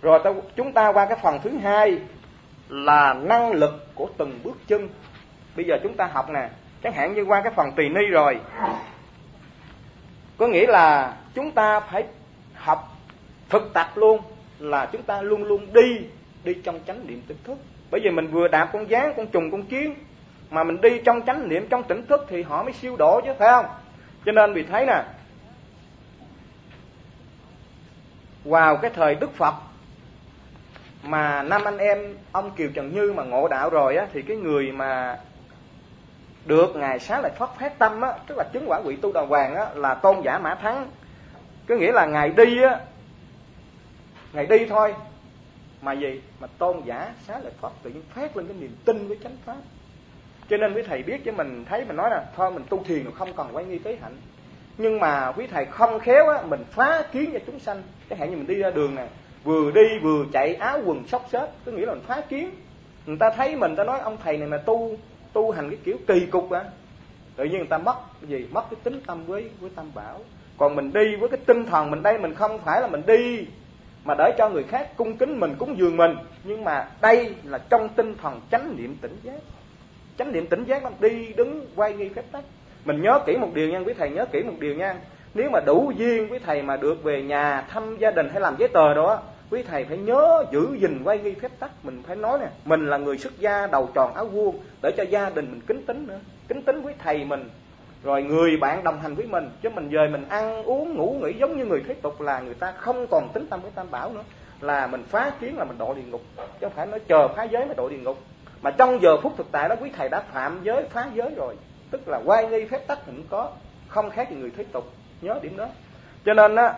Rồi chúng ta qua cái phần thứ hai là năng lực của từng bước chân. Bây giờ chúng ta học nè, chẳng hạn như qua cái phần tỳ ni rồi, có nghĩa là chúng ta phải học thực tập luôn, là chúng ta luôn luôn đi trong chánh niệm tỉnh thức. Bởi vì mình vừa đạp con gián, con trùng, con kiến, mà mình đi trong chánh niệm, trong tỉnh thức thì họ mới siêu độ chứ, phải không? Cho nên vì thấy nè, vào cái thời Đức Phật mà năm anh em ông Kiều Trần Như mà ngộ đạo rồi á, thì cái người mà được Ngài Xá Lợi Phất phát tâm á, tức là chứng quả vị tu đà hoàng á, là Tôn giả Mã Thắng. Có nghĩa là Ngài đi á, Ngài đi thôi mà gì? Mà Tôn giả Xá Lợi Phất tự nhiên phát lên cái niềm tin với chánh pháp. Cho nên quý thầy biết chứ mình thấy mình nói là thôi mình tu thiền không cần quay nghi tế hạnh. Nhưng mà quý thầy không khéo á, mình phá kiến cho chúng sanh. Chẳng hạn như mình đi ra đường nè, vừa đi vừa chạy áo quần xốc xếch, có nghĩa là mình phá kiến. Người ta thấy mình, ta nói ông thầy này mà tu hành cái kiểu kỳ cục á, tự nhiên người ta mất cái gì? Mất cái tính tâm với tam bảo. Còn mình đi với cái tinh thần mình đây, mình không phải là mình đi mà để cho người khác cung kính mình, cúng dường mình, nhưng mà đây là trong tinh thần chánh niệm tỉnh giác. Chánh niệm tỉnh giác nó đi đứng quay nghi phép tắc. Mình nhớ kỹ một điều nha, quý thầy nhớ kỹ một điều nha. Nếu mà đủ duyên quý thầy mà được về nhà thăm gia đình hay làm giấy tờ đó, quý thầy phải nhớ giữ gìn quay nghi phép tắc. Mình phải nói nè, mình là người xuất gia đầu tròn áo vuông, để cho gia đình mình kính tín nữa, kính tín với thầy mình, rồi người bạn đồng hành với mình. Chứ mình về mình ăn uống ngủ nghỉ giống như người thế tục là người ta không còn tính tâm với tam bảo nữa, là mình phá kiến, là mình độ địa ngục, chứ không phải nói chờ phá giới mới độ địa ngục. Mà trong giờ phút thực tại đó quý thầy đã phạm giới, phá giới rồi, tức là quay nghi phép tắc thì cũng có, không khác gì người thế tục. Nhớ điểm đó. Cho nên á,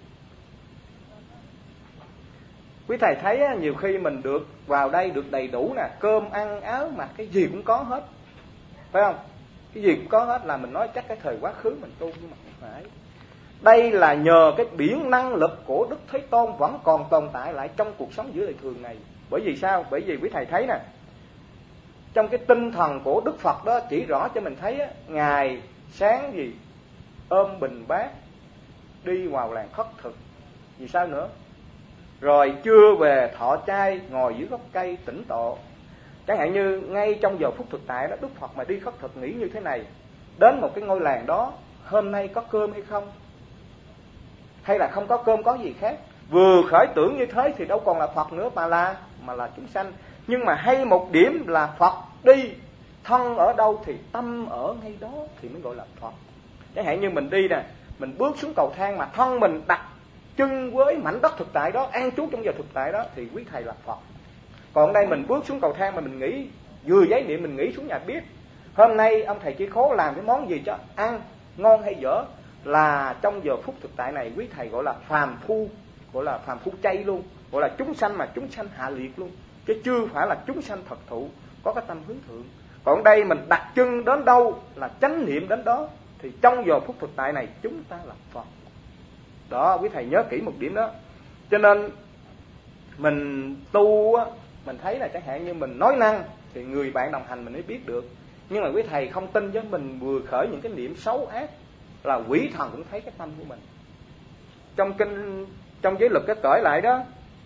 quý thầy thấy á, nhiều khi mình được vào đây được đầy đủ nè, cơm ăn áo mặc cái gì cũng có hết, phải không? Cái gì cũng có hết, là mình nói chắc cái thời quá khứ mình tu, nhưng mà không phải. Đây là nhờ cái biển năng lực của Đức Thế Tôn vẫn còn tồn tại lại trong cuộc sống giữa đời thường này. Bởi vì sao? Bởi vì quý thầy thấy nè, trong cái tinh thần của Đức Phật đó chỉ rõ cho mình thấy á, Ngài sáng gì ôm bình bát đi vào làng khất thực, vì sao nữa? Rồi trưa về thọ chay, ngồi dưới gốc cây tĩnh tọa. Chẳng hạn như ngay trong giờ phút thực tại đó, Đức Phật mà đi khất thực nghĩ như thế này, đến một cái ngôi làng đó, hôm nay có cơm hay không, hay là không có cơm, có gì khác. Vừa khởi tưởng như thế thì đâu còn là Phật nữa, mà là chúng sanh. Nhưng mà hay một điểm là Phật đi, thân ở đâu thì tâm ở ngay đó thì mới gọi là Phật. Chẳng hạn như mình đi nè, mình bước xuống cầu thang mà thân mình đặt chân với mảnh đất thực tại đó, an trú trong giờ thực tại đó, thì quý thầy là Phật. Còn đây mình bước xuống cầu thang mà mình nghĩ, vừa giấy niệm mình nghĩ xuống nhà bếp, hôm nay ông thầy Chí Khố làm cái món gì cho ăn, ngon hay dở, là trong giờ phút thực tại này quý thầy gọi là phàm phu, gọi là phàm phu chay luôn, gọi là chúng sanh mà chúng sanh hạ liệt luôn, chứ chưa phải là chúng sanh thật thụ có cái tâm hướng thượng. Còn đây mình đặt chân đến đâu là chánh niệm đến đó, thì trong giờ phút thực tại này chúng ta là Phật. Đó, quý thầy nhớ kỹ một điểm đó. Cho nên mình tu á, mình thấy là chẳng hạn như mình nói năng thì người bạn đồng hành mình mới biết được. Nhưng mà quý thầy không tin với mình vừa khởi những cái niệm xấu ác là quỷ thần cũng thấy cái tâm của mình. Trong kinh, trong giới luật cái cởi lại đó,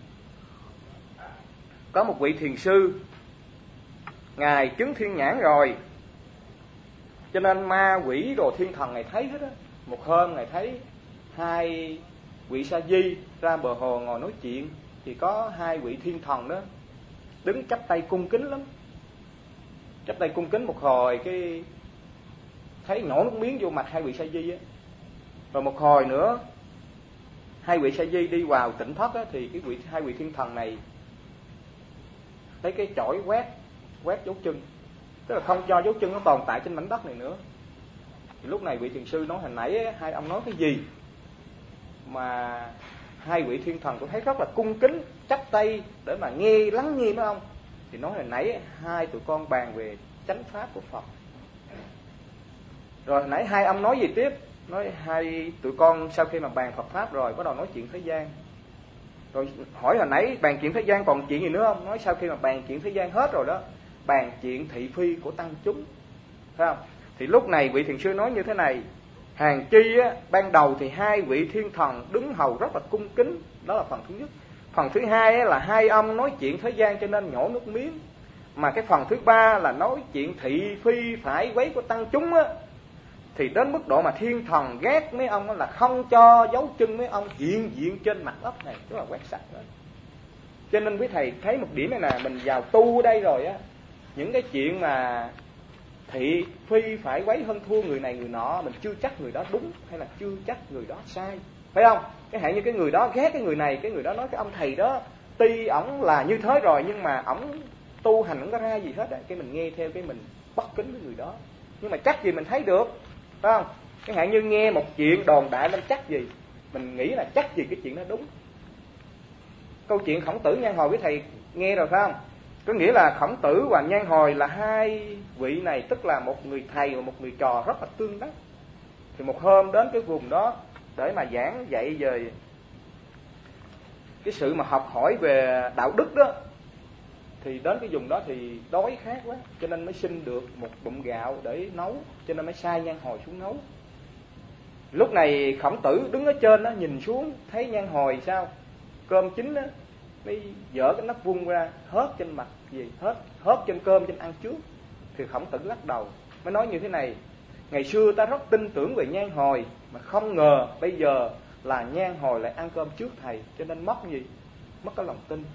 có một vị thiền sư, Ngài chứng thiên nhãn rồi, cho nên ma quỷ đồ thiên thần Ngài thấy hết á. Một hôm Ngài thấy hai vị sa di ra bờ hồ ngồi nói chuyện, thì có hai vị thiên thần đó đứng chắp tay cung kính lắm, chắp tay cung kính một hồi, cái thấy nhổ nước miếng vô mặt hai vị sa di á. Rồi một hồi nữa hai vị sa di đi vào tỉnh thất á, thì hai vị thiên thần này lấy cái chổi quét dấu chân, tức là không cho dấu chân nó tồn tại trên mảnh đất này nữa. Thì lúc này vị thiền sư nói, hồi nãy hai ông nói cái gì mà hai vị thiên thần tôi thấy rất là cung kính, chắp tay để mà nghe, lắng nghe mấy ông. Thì nói hồi nãy hai tụi con bàn về chánh pháp của Phật. Rồi hồi nãy hai ông nói gì tiếp? Nói hai tụi con sau khi mà bàn Phật pháp rồi bắt đầu nói chuyện thế gian. Rồi hỏi hồi nãy bàn chuyện thế gian còn chuyện gì nữa không? Nói sau khi mà bàn chuyện thế gian hết rồi đó, bàn chuyện thị phi của tăng chúng, phải không? Thì lúc này vị thiền sư nói như thế này: hàng chi á, ban đầu thì hai vị thiên thần đứng hầu rất là cung kính, đó là phần thứ nhất. Phần thứ hai là hai ông nói chuyện thế gian cho nên nhổ nước miếng. Mà cái phần thứ ba là nói chuyện thị phi phải quấy của tăng chúng á, thì đến mức độ mà thiên thần ghét mấy ông là không cho dấu chân mấy ông hiện diện trên mặt đất này, tức là quét sạch đó. Cho nên quý thầy thấy một điểm này nè, mình vào tu ở đây rồi á, những cái chuyện mà thị phi phải quấy hơn thua người này người nọ, mình chưa chắc người đó đúng hay là chưa chắc người đó sai, phải không? Cái hạn như cái người đó ghét cái người này, cái người đó nói cái ông thầy đó tuy ổng là như thế rồi nhưng mà ổng tu hành không có ra gì hết á, cái mình nghe theo cái mình bất kính với người đó, nhưng mà chắc gì mình thấy được, phải không? Cái hạn như nghe một chuyện đồn đại lên chắc gì mình nghĩ là chắc gì cái chuyện đó đúng. Câu chuyện Khổng Tử Nhan Hồi với thầy nghe rồi phải không? Có nghĩa là Khổng Tử và Nhan Hồi là hai vị này, tức là một người thầy và một người trò rất là tương đắc. Thì một hôm đến cái vùng đó để mà giảng dạy về cái sự mà học hỏi về đạo đức đó, thì đến cái vùng đó thì đói khát quá, cho nên mới xin được một bụng gạo để nấu, cho nên mới sai Nhan Hồi xuống nấu. Lúc này Khổng Tử đứng ở trên đó nhìn xuống, thấy Nhan Hồi sao cơm chín đó, mới dỡ cái nắp vung ra hớt trên mặt gì, hớt trên cơm trên ăn trước. Thì Khổng Tử lắc đầu mới nói như thế này: ngày xưa ta rất tin tưởng về Nhan Hồi, mà không ngờ bây giờ là Nhan Hồi lại ăn cơm trước thầy, cho nên mất gì? Mất cái lòng tin.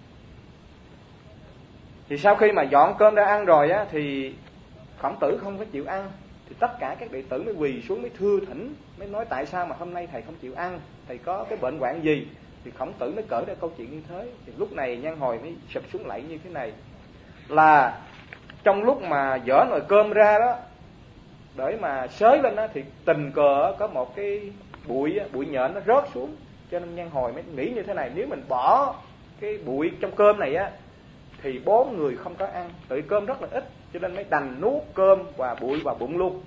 Thì sau khi mà dọn cơm ra ăn rồi á, thì Khổng Tử không có chịu ăn. Thì tất cả các đệ tử mới quỳ xuống, mới thưa thỉnh, mới nói tại sao mà hôm nay thầy không chịu ăn, thầy có cái bệnh hoạn gì. Thì Khổng Tử mới cởi ra câu chuyện như thế. Thì lúc này Nhan Hồi mới sụp xuống lạy như thế này: là trong lúc mà dỡ nồi cơm ra đó để mà xới lên đó, thì tình cờ có một cái bụi nhện nó rớt xuống. Cho nên Nhan Hồi mới nghĩ như thế này: nếu mình bỏ cái bụi trong cơm này á thì 4 người không có ăn, tự cơm rất là ít, cho nên mới đành nuốt cơm và bụi vào bụng luôn.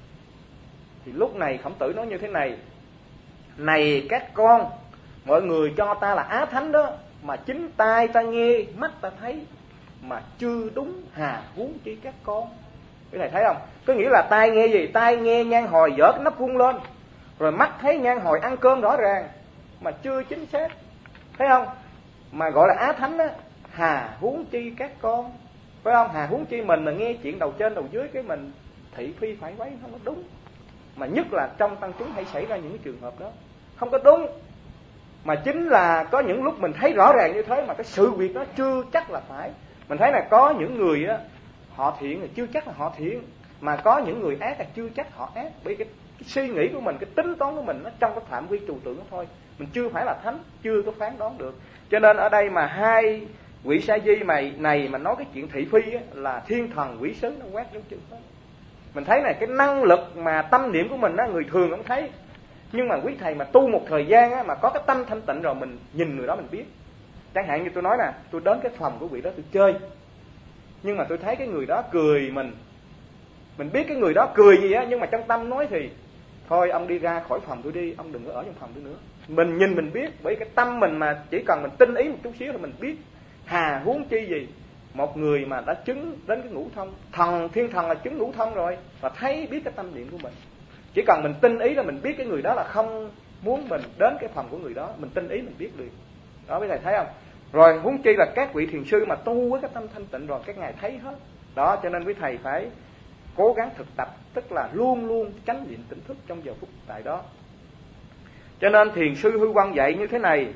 Thì lúc này Khổng Tử nói như thế này: này các con, mọi người cho ta là Á Thánh đó, mà chính tai ta nghe, mắt ta thấy mà chưa đúng, hà huống chi các con. Cái này thấy không? Có nghĩa là tai nghe gì? Tai nghe Nhan Hồi dỡ cái nắp vung lên, rồi mắt thấy Nhan Hồi ăn cơm rõ ràng mà chưa chính xác, thấy không? Mà gọi là Á Thánh á, hà huống chi các con, phải không? Hà huống chi mình là nghe chuyện đầu trên đầu dưới, cái mình thị phi phải quấy không có đúng. Mà nhất là trong tăng chúng hay xảy ra những trường hợp đó không có đúng. Mà chính là có những lúc mình thấy rõ ràng như thế mà cái sự việc đó chưa chắc là phải. Mình thấy là có những người á, họ thiện thì chưa chắc là họ thiện, mà có những người ác là chưa chắc họ ác. Bởi cái suy nghĩ của mình, cái tính toán của mình nó trong cái phạm vi trừu tượng đó thôi. Mình chưa phải là thánh, chưa có phán đoán được. Cho nên ở đây mà hai vị sa di này mà nói cái chuyện thị phi á, là thiên thần quỷ sứ nó quát dấu chân hết. Mình thấy này, cái năng lực mà tâm niệm của mình á, người thường không thấy. Nhưng mà quý thầy mà tu một thời gian á, mà có cái tâm thanh tịnh rồi, mình nhìn người đó mình biết. Chẳng hạn như tôi nói nè, tôi đến cái phòng của vị đó tôi chơi, nhưng mà tôi thấy cái người đó cười mình biết cái người đó cười gì á, nhưng mà trong tâm nói thì thôi ông đi ra khỏi phòng tôi đi, ông đừng có ở trong phòng tôi nữa. Mình nhìn mình biết, bởi cái tâm mình mà chỉ cần mình tinh ý một chút xíu là mình biết. Hà huống chi gì một người mà đã chứng đến cái ngũ thông, thiên thần là chứng ngũ thông rồi, và thấy biết cái tâm niệm của mình. Chỉ cần mình tinh ý là mình biết cái người đó là không muốn mình đến cái phòng của người đó, mình tinh ý mình biết được. Đó quý thầy thấy không? Rồi huống chi là các vị thiền sư mà tu với cái tâm thanh tịnh rồi, các ngài thấy hết. Đó, cho nên quý thầy phải cố gắng thực tập, tức là luôn luôn chánh niệm tỉnh thức trong giờ phút tại đó. Cho nên thiền sư Hư Quang dạy như thế này: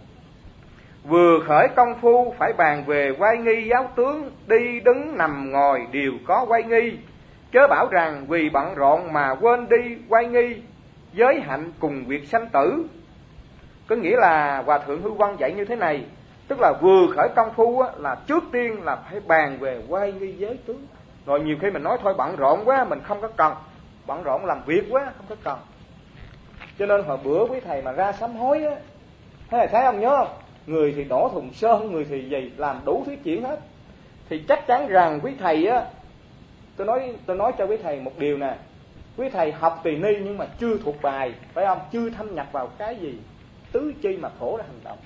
vừa khởi công phu phải bàn về oai nghi giáo tướng, đi đứng nằm ngồi đều có oai nghi, chớ bảo rằng vì bận rộn mà quên đi oai nghi, giới hạnh cùng việc sanh tử. Có nghĩa là Hòa Thượng Hư Quang dạy như thế này, tức là vừa khởi công phu á, là trước tiên là phải bàn về oai nghi giới tướng. Rồi nhiều khi mình nói thôi bận rộn quá, mình không có cần, bận rộn làm việc quá, không có cần. Cho nên hồi bữa quý thầy mà ra sám hối á, thấy không, nhớ không? Người thì đổ thùng sơn, người thì gì, làm đủ thứ chuyện hết. Thì chắc chắn rằng quý thầy á, tôi nói cho quý thầy một điều nè, quý thầy học tỳ ni nhưng mà chưa thuộc bài, phải không? Chưa thâm nhập vào cái gì tứ chi mà khổ ra hành động,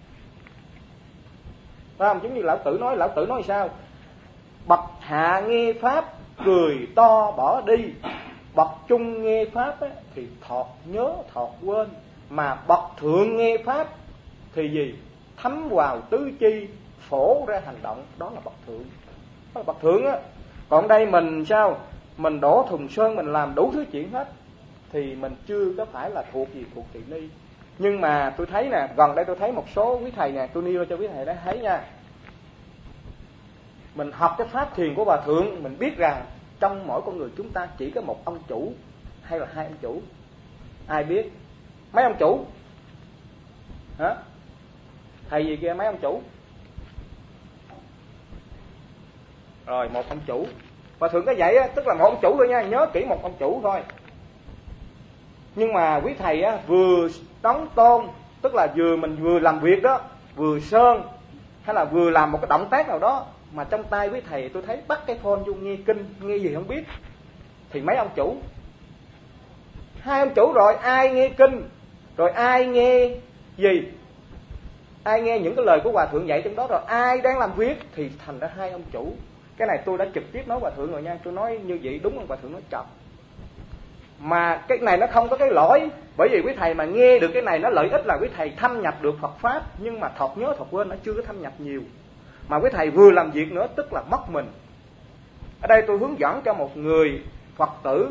phải không? Giống như lão tử nói sao? Bậc hạ nghe pháp cười to bỏ đi, bậc trung nghe pháp á, thì thọt nhớ thọt quên, mà bậc thượng nghe pháp thì gì? thấm vào tứ chi, phổ ra hành động, đó là bậc thượng. Đó là bậc thượng á. Còn đây mình sao? Mình đổ thùng sơn, mình làm đủ thứ chuyện hết, thì mình chưa có phải là thuộc tỳ ni. Nhưng mà tôi thấy nè, gần đây tôi thấy một số quý thầy nè, tôi nêu cho quý thầy đã thấy nha. Mình học cái pháp thiền của Hòa Thượng, mình biết rằng trong mỗi con người chúng ta chỉ có một ông chủ hay là hai ông chủ? Ai biết? Mấy ông chủ? Hả? Thầy gì kia mấy ông chủ? Rồi, một ông chủ. Hòa Thượng có vậy á, tức là một ông chủ thôi nha, nhớ kỹ một ông chủ thôi. Nhưng mà quý thầy á, vừa đóng tôn, tức là mình vừa làm việc đó, vừa sơn, hay là vừa làm một cái động tác nào đó, mà trong tay quý thầy tôi thấy bắt cái phone vô nghe kinh, nghe gì không biết, thì mấy ông chủ? Hai ông chủ rồi, ai nghe kinh, rồi ai nghe gì? Ai nghe những cái lời của Hòa Thượng dạy trong đó, rồi ai đang làm việc, thì thành ra hai ông chủ. Cái này tôi đã trực tiếp nói Hòa Thượng rồi nha, tôi nói như vậy đúng không? Hòa Thượng nói chọc. Mà cái này nó không có cái lỗi, bởi vì quý thầy mà nghe được cái này nó lợi ích là quý thầy thâm nhập được Phật Pháp, nhưng mà thọt nhớ thọt quên, nó chưa có thâm nhập nhiều. Mà quý thầy vừa làm việc nữa, tức là mất mình. Ở đây tôi hướng dẫn cho một người Phật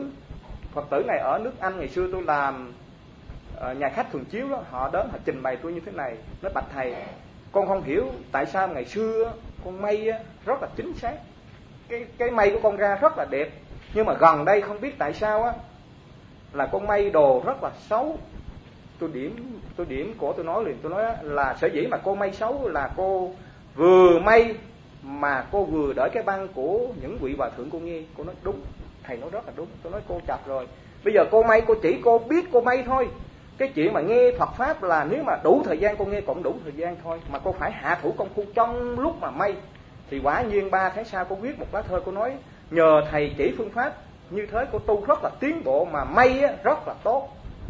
tử này ở nước Anh, ngày xưa tôi làm nhà khách thường chiếu đó, họ đến họ trình bày tôi như thế này, nói bạch thầy, con không hiểu tại sao ngày xưa con mây rất là chính xác, cái mây của con ra rất là đẹp, nhưng mà gần đây không biết tại sao á là con mây đồ rất là xấu. Tôi điểm cổ, tôi nói liền, tôi nói là sở dĩ mà cô mây xấu là cô vừa mây mà cô vừa đợi cái băng của những vị Hòa Thượng cô nghe. Cô nói đúng, thầy nói rất là đúng. Tôi nói cô chập rồi, bây giờ cô mây, cô chỉ cô biết cô mây thôi. Cái chuyện mà nghe Phật Pháp là nếu mà đủ thời gian cô nghe cũng đủ thời gian thôi, mà cô phải hạ thủ công phu trong lúc mà mây. Thì quả nhiên 3 tháng sau cô viết một lá thơ, cô nói nhờ thầy chỉ phương pháp như thế cô tu rất là tiến bộ, mà mây rất là tốt.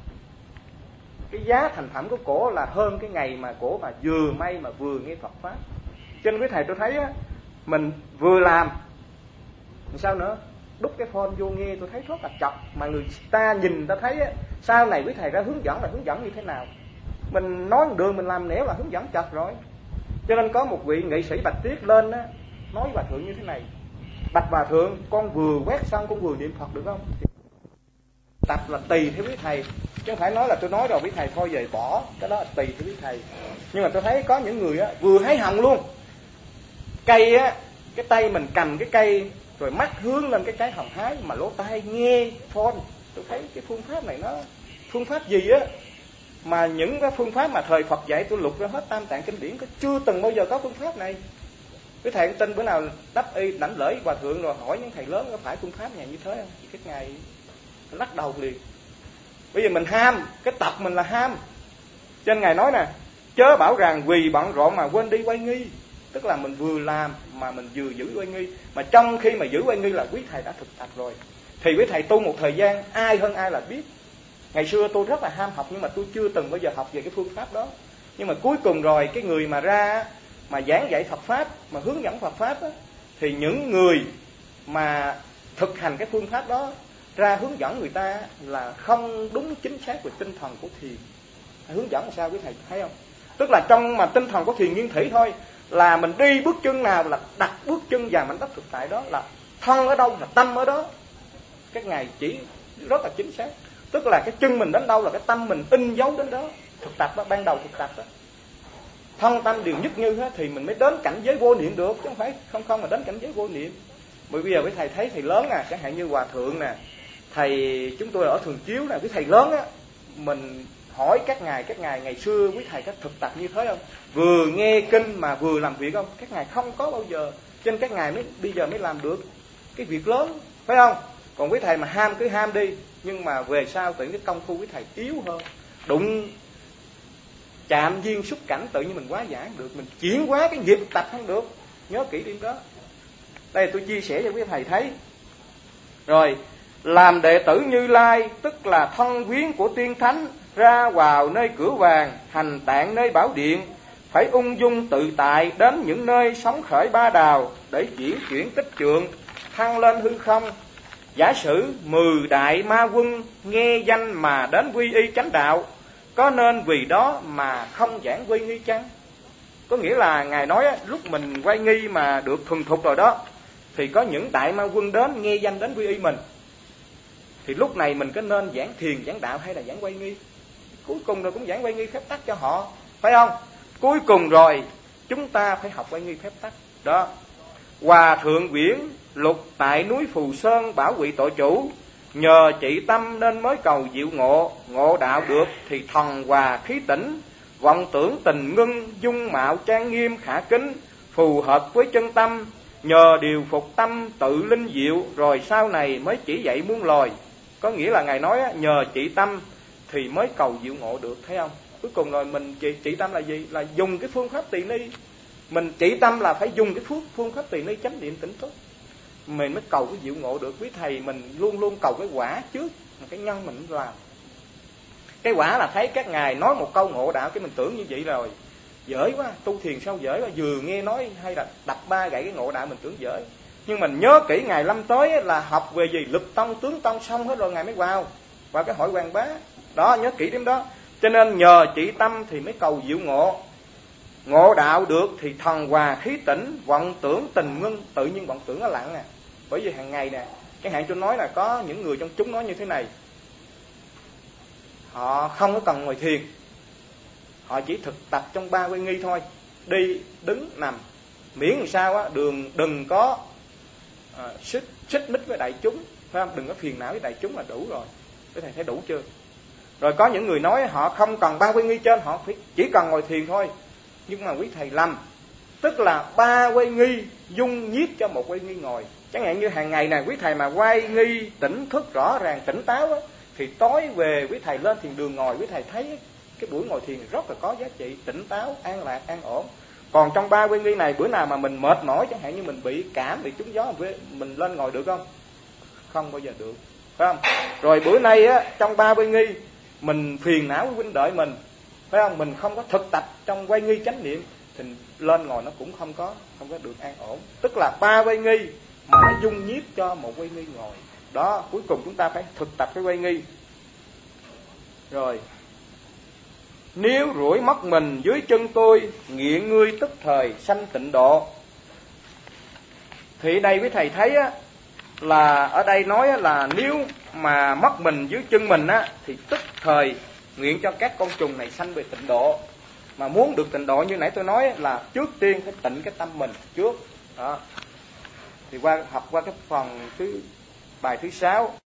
Cái giá thành phẩm của cổ là hơn cái ngày mà cổ mà vừa mây mà vừa nghe Phật Pháp. Cho nên quý thầy tôi thấy á, mình vừa làm sao nữa, đúc cái phone vô nghe tôi thấy rất là chọc. Mà người ta nhìn ta thấy á, sau này quý thầy ra hướng dẫn là hướng dẫn như thế nào. Mình nói một đường mình làm nẻo là hướng dẫn chọc rồi. Cho nên có một vị nghệ sĩ Bạch Tuyết lên á, nói Hòa Thượng như thế này: bạch Hòa Thượng, con vừa quét xong con vừa niệm Phật được không? Tập là tùy theo quý thầy, chứ không phải nói là tôi nói rồi quý thầy thôi về bỏ, cái đó là tùy theo quý thầy. Nhưng mà tôi thấy có những người á, vừa hái hồng luôn, cây á, cái tay mình cầm cái cây rồi mắt hướng lên cái trái hồng hái, mà lỗ tai nghe phone. Tôi thấy cái phương pháp này nó phương pháp gì á, mà những cái phương pháp mà thời Phật dạy tôi lục ra hết Tam Tạng kinh điển, có chưa từng bao giờ có phương pháp này. Cái thầy tin bữa nào đắp y đảnh lễ Hòa Thượng rồi hỏi những thầy lớn có phải phương pháp này như thế không, thì cái ngày lắc đầu liền. Bây giờ mình ham, cái tập mình là ham. Trên ngài nói nè, chớ bảo rằng vì bận rộn mà quên đi oai nghi. Tức là mình vừa làm mà mình vừa giữ oai nghi. Mà trong khi mà giữ oai nghi là quý thầy đã thực tập rồi, thì quý thầy tu một thời gian ai hơn ai là biết. Ngày xưa tôi rất là ham học, nhưng mà tôi chưa từng bao giờ học về cái phương pháp đó. Nhưng mà cuối cùng rồi, cái người mà ra mà giảng dạy Phật Pháp, mà hướng dẫn Phật Pháp đó, thì những người mà thực hành cái phương pháp đó ra hướng dẫn người ta là không đúng chính xác về tinh thần của thiền. Hướng dẫn làm sao quý thầy thấy không? Tức là trong mà tinh thần của thiền nguyên thủy thôi, là mình đi bước chân nào là đặt bước chân vào mảnh đất thực tại đó, là thân ở đâu là tâm ở đó. Các ngài chỉ rất là chính xác. Tức là cái chân mình đến đâu là cái tâm mình in dấu đến đó. Thực tập đó, ban đầu thực tập đó, thân tâm đều nhất như hết thì mình mới đến cảnh giới vô niệm được, chứ không phải không mà đến cảnh giới vô niệm. Bởi bây giờ quý thầy thấy thầy lớn nè, chẳng hạn như Hòa Thượng nè, thầy chúng tôi ở Thường Chiếu nè, quý thầy lớn á, mình hỏi các ngài ngày xưa quý thầy có thực tập như thế không? Vừa nghe kinh mà vừa làm việc không? Các ngài không có bao giờ. Cho nên các ngài mới bây giờ mới làm được cái việc lớn, phải không? Còn quý thầy mà ham cứ ham đi, nhưng mà về sau tự cái công phu quý thầy yếu hơn. Đụng chạm duyên xúc cảnh tự nhiên mình quá giải được, mình chuyển hóa cái nghiệp tập không được. Nhớ kỹ điểm đó. Đây tôi chia sẻ cho quý thầy thấy. Rồi, làm đệ tử Như Lai tức là thân quyến của tiên thánh, ra vào nơi cửa vàng, hành tạng nơi bảo điện, phải ung dung tự tại đến những nơi sóng khởi ba đào, để chuyển tích trượng thăng lên hư không. Giả sử 10 đại ma quân nghe danh mà đến quy y chánh đạo, có nên vì đó mà không giảng quy nghi chăng? Có nghĩa là Ngài nói lúc mình quay nghi mà được thuần thục rồi đó, thì có những đại ma quân đến nghe danh đến quy y mình. Thì lúc này mình có nên giảng thiền, giảng đạo hay là giảng quay nghi? Cuối cùng rồi cũng giảng quay nghi phép tắc cho họ, phải không? Cuối cùng rồi chúng ta phải học quay nghi phép tắc đó. Hòa thượng Quyển Lục tại núi Phù Sơn bảo quỵ tội chủ, nhờ trị tâm nên mới cầu diệu ngộ. Ngộ đạo được thì thần hòa khí tỉnh, vọng tưởng tình ngưng, dung mạo trang nghiêm khả kính, phù hợp với chân tâm. Nhờ điều phục tâm tự linh diệu, rồi sau này mới chỉ dạy muôn loài. Có nghĩa là Ngài nói nhờ trị tâm thì mới cầu diệu ngộ được, thấy không? Cuối cùng rồi mình trị tâm là gì? Là dùng cái phương pháp tỳ ni. Mình trị tâm là phải dùng cái phương pháp tỳ ni chánh niệm tỉnh thức, mình mới cầu cái diệu ngộ được. Quý thầy mình luôn luôn cầu cái quả trước, cái nhân mình làm. Cái quả là thấy các ngài nói một câu ngộ đạo, cái mình tưởng như vậy rồi dễ quá, tu thiền sao dễ quá, vừa nghe nói hay là đập ba gậy cái ngộ đạo mình tưởng dễ. Nhưng mình nhớ kỹ ngày lâm tới là học về gì lực tông tướng tông xong hết rồi, ngài mới vào cái hội Hoàng Bá đó, nhớ kỹ điểm đó. Cho nên nhờ trị tâm thì mới cầu diệu ngộ. Ngộ đạo được thì thần hòa khí tỉnh, vọng tưởng tình ngưng. Tự nhiên vọng tưởng nó lặng nè. Bởi vì hàng ngày nè, cái hạn tôi nói là có những người trong chúng nói như thế này, họ không có cần ngồi thiền, họ chỉ thực tập trong 3 quay nghi thôi. Đi, đứng, nằm, miễn làm sao á, đừng có xích mích với đại chúng, phải không? Đừng có phiền não với đại chúng là đủ rồi. Cái thầy thấy đủ chưa? Rồi có những người nói họ không cần 3 quay nghi trên, họ chỉ cần ngồi thiền thôi. Nhưng mà quý thầy lầm. Tức là 3 quay nghi dung nhiếp cho một quay nghi ngồi. Chẳng hạn như hàng ngày này quý thầy mà quay nghi tỉnh thức rõ ràng tỉnh táo á, thì tối về quý thầy lên thiền đường ngồi, quý thầy thấy cái buổi ngồi thiền rất là có giá trị, tỉnh táo, an lạc, an ổn. Còn trong 3 quay nghi này, bữa nào mà mình mệt mỏi, chẳng hạn như mình bị cảm, bị trúng gió, mình lên ngồi được không? Không bao giờ được, phải không? Rồi bữa nay á, trong 3 quay nghi mình phiền não với huynh đệ mình, phải không? Mình không có thực tập trong quay nghi chánh niệm thì lên ngồi nó cũng không có được an ổn. Tức là 3 quay nghi mà nó dung nhiếp cho một quay nghi ngồi. Đó, cuối cùng chúng ta phải thực tập cái quay nghi. Rồi, nếu rủi mất mình dưới chân tôi, nghiện ngươi tức thời sanh tịnh độ. Thì đây quý thầy thấy á, là ở đây nói á, là nếu mà mất mình dưới chân mình á, thì tức thời nguyện cho các con trùng này sanh về tịnh độ. Mà muốn được tịnh độ như nãy tôi nói là trước tiên phải tịnh cái tâm mình trước đó. Thì học qua cái phần bài thứ 6.